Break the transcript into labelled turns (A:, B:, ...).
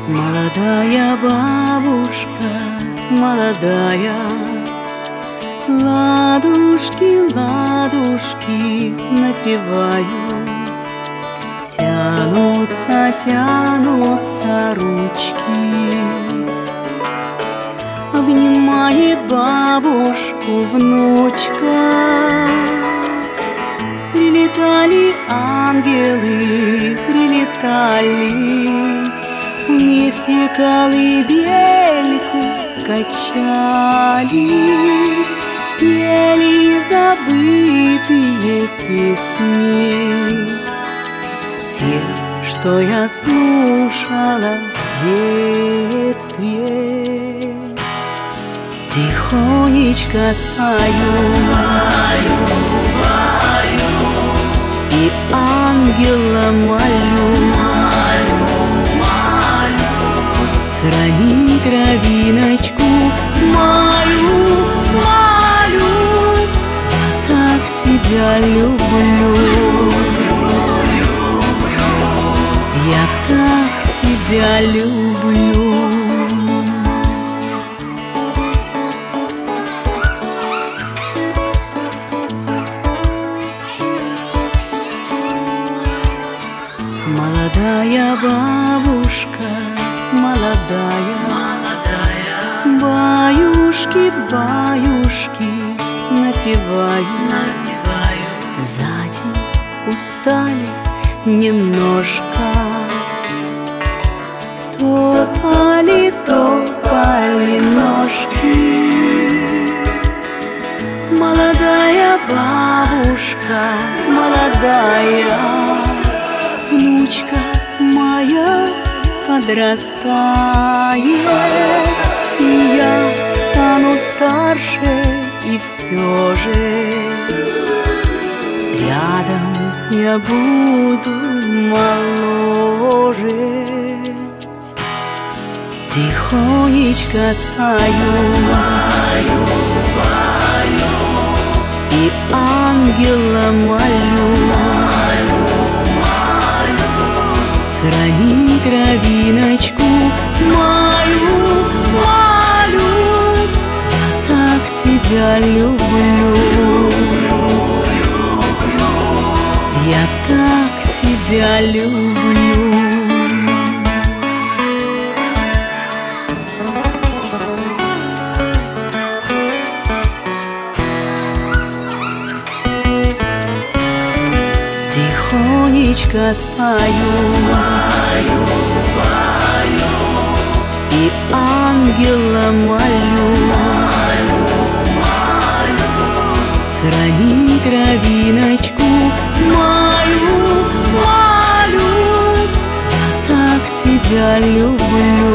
A: Молодая бабушка, молодая, ладушки, ладушки напеваю. Тянутся, тянутся ручки. Обнимает бабушку внучка. Прилетали ангелы, прилетали, вместе колыбельку качали, пели забытые песни, те, что я слушала в детстве. Тихонечко спою, и ангела молю, храни кровиночку мою, молю. Я так тебя люблю, я так тебя люблю. Молодая бабушка, молодая, баюшки, баюшки напеваю. Сзади устали немножко, топали, топали ножки. Молодая бабушка, молодая, внучка моя подрастает, и я стану старше, и все же рядом я буду моложе. Тихонечко спою, и ангела молю, храни кровиночку мою, молю. Я так тебя люблю, я так тебя люблю. Тихонечко спою, и ангела молю, храни кровиночку мою, молю. Я так тебя люблю,